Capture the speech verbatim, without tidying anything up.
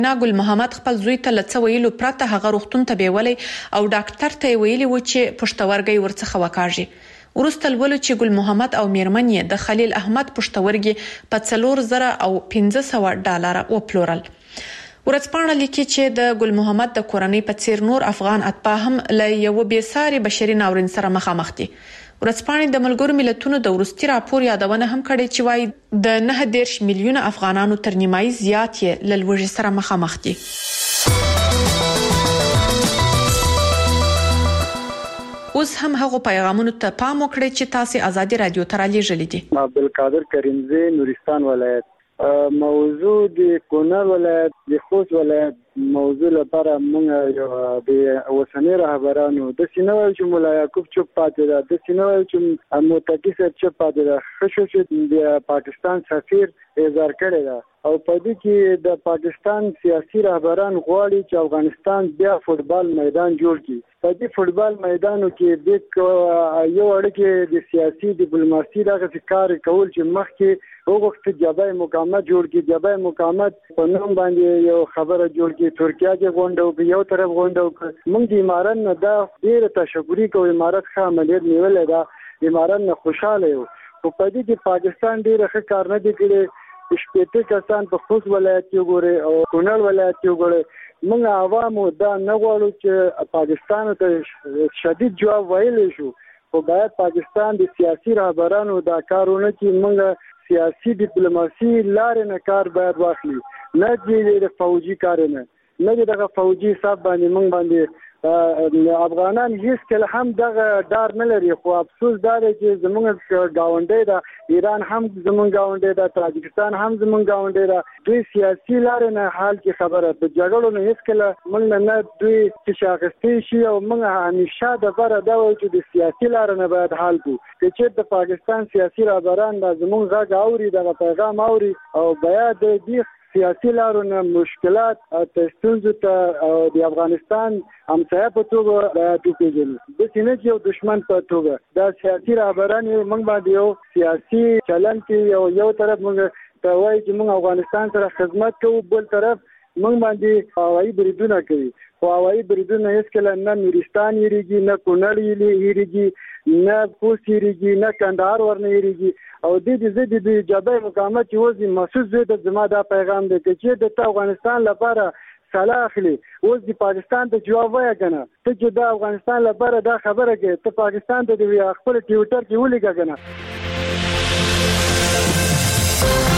ګل محمد خپل زوی ته لڅ ویلو پرته هغه روغتون ته بیولې او ډاکټر ته ویلي و چې پښتورګي ورڅخه وکاږي. ورسته ولول چې ګل محمد او میرمن یې د خلیل احمد پښتورګي په څلور زره او پنځه سوه ډالر وپلورل. ورځپاڼه لیکي چې د ګل محمد د کورنۍ په څیر نور افغان اتباع هم له یو بېساري بشري ناورین سره مخامخ دي. ورځپاڼې د ملګرو ملتونو د وروستي راپور یادونه هم کړې چې وايي د نه دېرش میلیونه افغانانو تر نیمایي زیات یې له لوږې سره مخامخ دي. اوس هم هغه پیغامونو ته پام وکړئ چې تاسو آزادي رادیو ته رالیږلي دي. عبدالقادر کریمزی، نورستان ولایت. موضوع د کونړ ولایت د خوست ولایت موضوع لپاره موږ یو د اوسنۍ رهبرانو د سینوال چې مولا یعقوب چوپ پاتې ده، د سینوال چې متقی صاحب چوپ پاتې ده، خشو چې د پاکستان سفیر اظهار کړی ده او په دې کې د پاکستان سیاسي رهبران غواړي چې افغانستان بیا فوټبال میدان جوړ کړي. په دې فوټبال میدانو کې د یو اړیکې د سیاسي ډیپلوماسي دغه کار کول چې مخکې وګورئ جبهه مقاومت جوړ کړي. جبهه مقاومت په نوم باندې یو خبره جوړ کړي. ترکیه کې غونډه یو طرف غونډه موږ د امارات نه دا ډیر تشکرې کوو. امارات ښه عملیات نیولې ده، امارات نه خوشاله یو. په دې کې پاکستان ډیر ښه کار نه دی کړی. شپږ کسان په خوست ولایت کې وګوري او کونړ ولایت کې وګوري. موږ عوامو دا نه غواړو چې پاکستان ته شدید جواب ویلی شو، خو باید پاکستان د سیاسي رهبرانو دا کارونه کې موږ سیاسي ډیپلوماسي لارې نه کار باید واخلي، نه د فوجي کار نه نه دغه فوجي حساب باندې موږ باندې افغانان هیڅ کله هم دغه ډار نه لري. خو افسوس دا دی چې زموږ گاونډی ده، ایران هم زموږ گاونډی ده، تاجکستان هم زموږ گاونډی ده. دوی سیاسي لارې نه حال کې خبره په جګړو نه هیڅ کله موږ نه دوی چې شاخصتي شي او موږ همیشه د بره دا وایو چې د سیاسي لارې نه باید حال کو. چې د پاکستان سیاسي رهبران د زموږ غږ اوري، دغه پیغام اوري او باید د سیاسي لارو نه مشکلات ستونزو ته د افغانستان همسایه په توګه باید وپېژني، داسې نه چې یو دشمن په توګه. دا سیاسي رهبران موږ باندې یو سیاسي چلن کې یو یو طرف موږ ته وایي چې موږ افغانستان سره خدمت کوو، بل طرف موږ باندې هوایي بریدونه کوي. خو هوایي بریدونه هېڅکله نه نورستان هېرېږي، نه کونړ هېرېږي، نه خوست هېرېږي، نه کندهار ورنه هېرېږي. او د دې زه د جبهه مقاومت چې اوس د محسوس زوی د زما دا پیغام دی چې د ته افغانستان لپاره سلاح اخلي، اوس د پاکستان ته جواب وایه که نه. ته چې د افغانستان لپاره دا خبره کوې، ته پاکستان ته د خپل ټویټر کې ولیکه که نه.